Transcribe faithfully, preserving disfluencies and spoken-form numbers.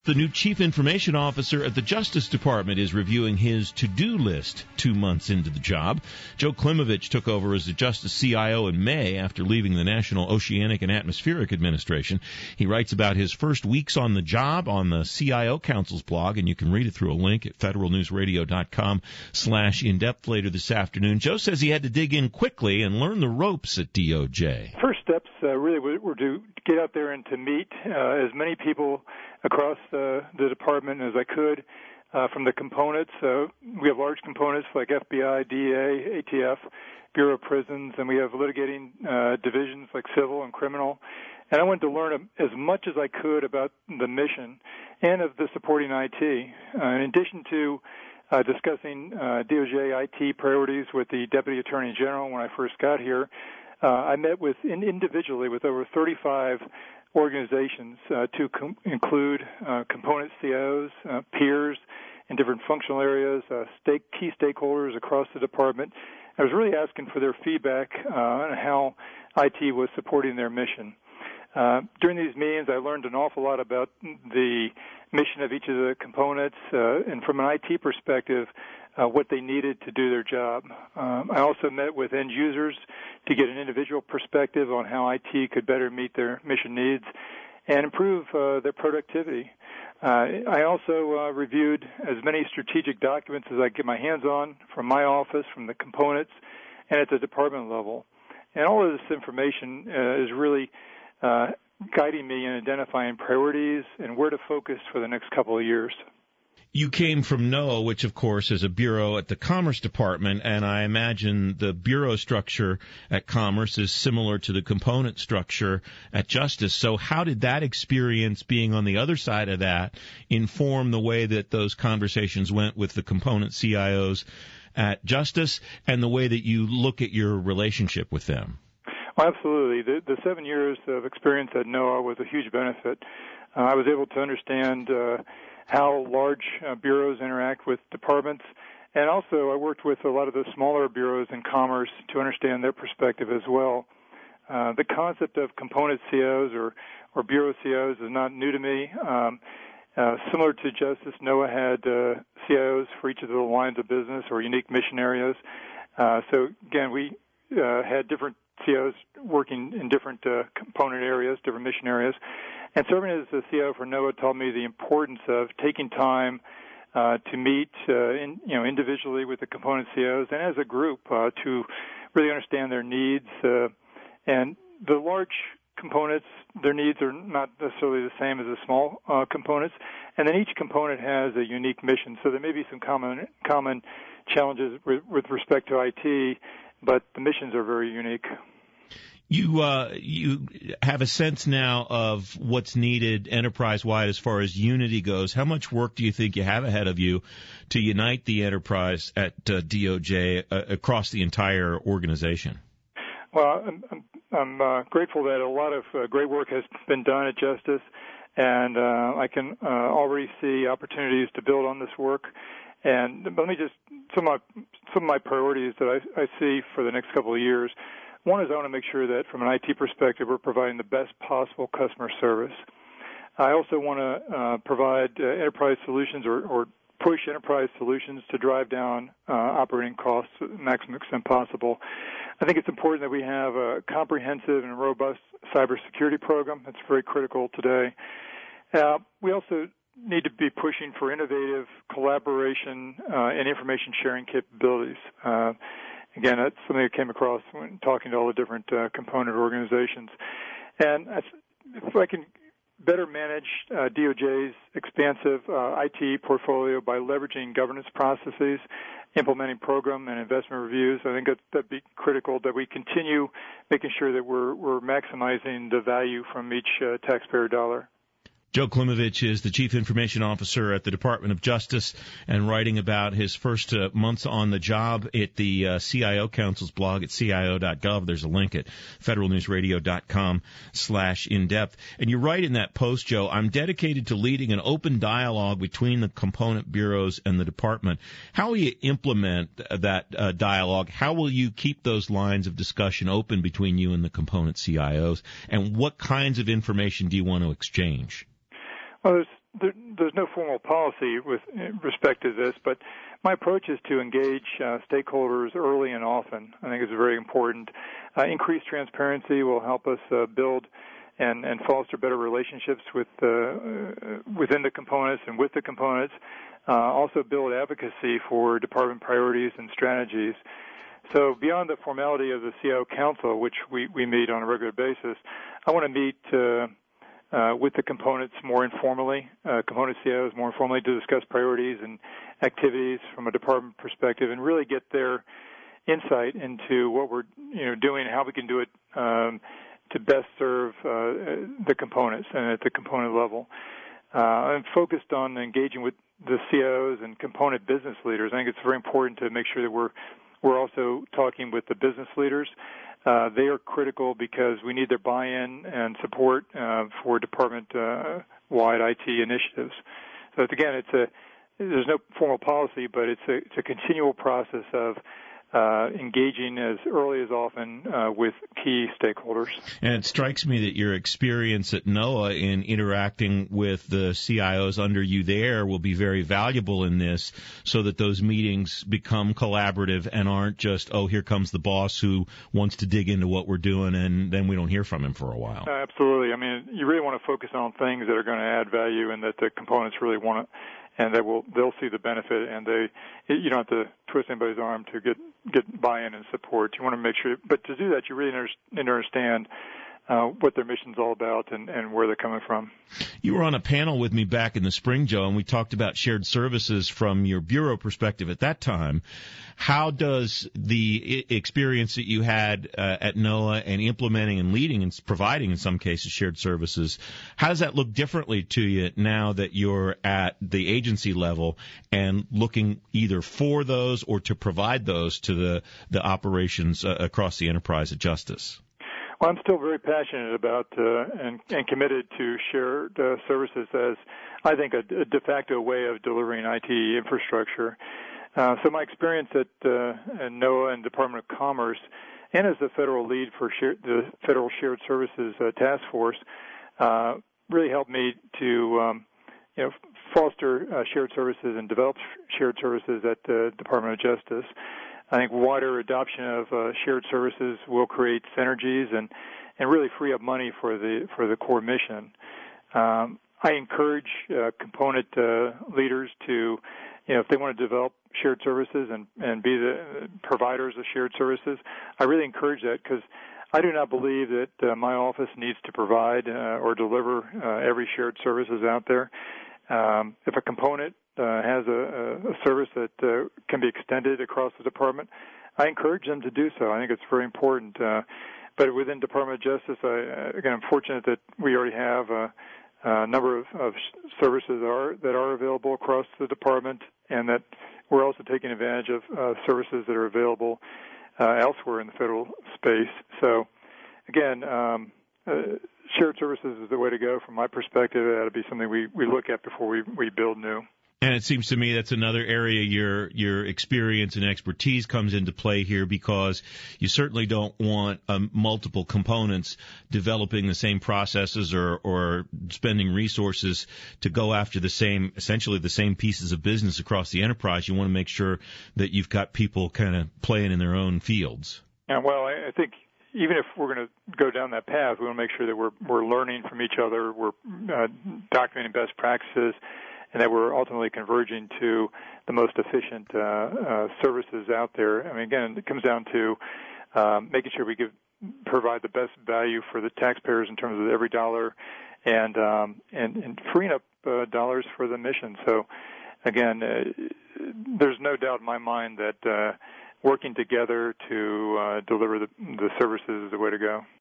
The new Chief Information Officer at the Justice Department is reviewing his to-do list two months into the job. Joe Klimovich took over as the Justice C I O in May after leaving the National Oceanic and Atmospheric Administration. He writes about his first weeks on the job on the C I O Council's blog, and you can read it through a link at federalnewsradio.com slash in-depth later this afternoon. Joe says he had to dig in quickly and learn the ropes at D O J. First steps uh, really were to get out there and to meet uh, as many people across uh, the department as I could uh, from the components. Uh, we have large components like F B I, D E A, A T F, Bureau of Prisons, and we have litigating uh, divisions like civil and criminal. And I wanted to learn as much as I could about the mission and of the supporting I T. Uh, in addition to uh, discussing uh, D O J I T priorities with the Deputy Attorney General when I first got here, uh, I met with in, individually with over thirty-five organizations uh, to com- include uh, component C Os, uh, peers in different functional areas, uh, stake, key stakeholders across the department. I was really asking for their feedback uh, on how I T was supporting their mission. Uh, during these meetings, I learned an awful lot about the mission of each of the components, uh, and from an I T perspective, uh, what they needed to do their job. Um, I also met with end users to get an individual perspective on how I T could better meet their mission needs and improve uh, their productivity. Uh, I also uh, reviewed as many strategic documents as I could get my hands on from my office, from the components, and at the department level. And all of this information uh, is really uh, guiding me in identifying priorities and where to focus for the next couple of years. You came from NOAA, which, of course, is a bureau at the Commerce Department, and I imagine the bureau structure at Commerce is similar to the component structure at Justice. So how did that experience, being on the other side of that, inform the way that those conversations went with the component C I Os at Justice and the way that you look at your relationship with them? Well, absolutely. The, the seven years of experience at NOAA was a huge benefit. Uh, I was able to understand uh, how large uh, bureaus interact with departments, and also I worked with a lot of the smaller bureaus in Commerce to understand their perspective as well. Uh, the concept of component C Os or, or bureau C Os is not new to me. Um, uh, similar to Justice, NOAA had uh, C I Os for each of the lines of business or unique mission areas. Uh, so again, we uh, had different C Os working in different uh, component areas, different mission areas. And serving as the C I O for NOAA taught me the importance of taking time uh, to meet, uh, in, you know, individually with the component C Os and as a group uh, to really understand their needs. Uh, and the large components, their needs are not necessarily the same as the small uh, components. And then each component has a unique mission, so there may be some common common challenges with, with respect to I T, but the missions are very unique. You uh, you have a sense now of what's needed enterprise-wide as far as unity goes. How much work do you think you have ahead of you to unite the enterprise at uh, D O J uh, across the entire organization? Well, I'm, I'm, I'm uh, grateful that a lot of uh, great work has been done at Justice, and uh, I can uh, already see opportunities to build on this work. And let me just some of my, some of my priorities that I, I see for the next couple of years. One is I want to make sure that from an I T perspective, we're providing the best possible customer service. I also want to uh, provide uh, enterprise solutions or, or push enterprise solutions to drive down uh, operating costs to the maximum extent possible. I think it's important that we have a comprehensive and robust cybersecurity program. That's very critical today. Uh, we also need to be pushing for innovative collaboration uh, and information sharing capabilities. Uh, Again, that's something that came across when talking to all the different uh, component organizations. And if I can better manage uh, D O J's expansive uh, I T portfolio by leveraging governance processes, implementing program and investment reviews, I think that that'd be critical that we continue making sure that we're, we're maximizing the value from each uh, taxpayer dollar. Joe Klimovich is the Chief Information Officer at the Department of Justice and writing about his first uh, months on the job at the uh, C I O Council's blog at C I O dot gov. There's a link at federalnewsradio.com slash in-depth. And you write in that post, Joe, I'm dedicated to leading an open dialogue between the component bureaus and the department. How will you implement that uh, dialogue? How will you keep those lines of discussion open between you and the component C I Os? And what kinds of information do you want to exchange? Well, there's there, there's no formal policy with respect to this, but my approach is to engage uh, stakeholders early and often. I think it's very important. Uh, increased transparency will help us uh, build and, and foster better relationships with uh, within the components and with the components. Uh, also build advocacy for department priorities and strategies. So beyond the formality of the C I O Council, which we, we meet on a regular basis, I want to meet uh, uh, with the components more informally, uh, component C I Os more informally, to discuss priorities and activities from a department perspective and really get their insight into what we're you know doing and how we can do it um, to best serve uh, the components and at the component level. Uh, I'm focused on engaging with the C I Os and component business leaders. I think it's very important to make sure that we're we're also talking with the business leaders. Uh, they are critical because we need their buy-in and support uh, for department-wide uh, I T initiatives. So again, it's a there's no formal policy, but it's a it's a continual process of Uh, engaging as early as often uh, with key stakeholders. And it strikes me that your experience at NOAA in interacting with the C I Os under you there will be very valuable in this, so that those meetings become collaborative and aren't just, oh, here comes the boss who wants to dig into what we're doing, and then we don't hear from him for a while. Uh, absolutely. I mean, you really want to focus on things that are going to add value and that the components really want to, and that will they'll see the benefit, and they you don't have to twist anybody's arm to get get buy-in and support. You want to make sure, but to do that, you really need to understand uh, what their mission's all about and, and where they're coming from. You were on a panel with me back in the spring, Joe, and we talked about shared services from your bureau perspective at that time. How does the experience that you had uh, at NOAA and implementing and leading and providing, in some cases, shared services, how does that look differently to you now that you're at the agency level and looking either for those or to provide those to the, the operations uh, across the enterprise at Justice? Well, I'm still very passionate about uh, and, and committed to shared uh, services as, I think, a, a de facto way of delivering I T infrastructure. Uh, so my experience at, uh, at NOAA and Department of Commerce, and as the federal lead for share, the Federal Shared Services uh, Task Force, uh, really helped me to um, you know, foster uh, shared services and develop shared services at the Department of Justice. I think wider adoption of uh, shared services will create synergies and, and really free up money for the for the core mission. Um, I encourage uh, component uh, leaders to, you know, if they want to develop shared services and, and be the providers of shared services, I really encourage that, because I do not believe that uh, my office needs to provide uh, or deliver uh, every shared services out there. Um, if a component uh, has a, a service that uh, can be extended across the department, I encourage them to do so. I think it's very important. Uh, but within Department of Justice, I, again, I'm fortunate that we already have a, a number of, of services are, that are available across the department, and that we're also taking advantage of uh, services that are available uh, elsewhere in the federal space. So, again, um, uh, shared services is the way to go from my perspective. That ought to be something we, we look at before we, we build new. And it seems to me that's another area your your experience and expertise comes into play here, because you certainly don't want um, multiple components developing the same processes or, or spending resources to go after the same, essentially the same pieces of business across the enterprise. You want to make sure that you've got people kind of playing in their own fields. Yeah, well, I, I think even if we're going to go down that path, we want to make sure that we're we're learning from each other, we're uh, documenting best practices, and that we're ultimately converging to the most efficient uh, uh, services out there. I mean, again, it comes down to um, making sure we give provide the best value for the taxpayers in terms of every dollar, and um, and, and freeing up uh, dollars for the mission. So, again, uh, there's no doubt in my mind that uh, working together to uh, deliver the, the services is the way to go.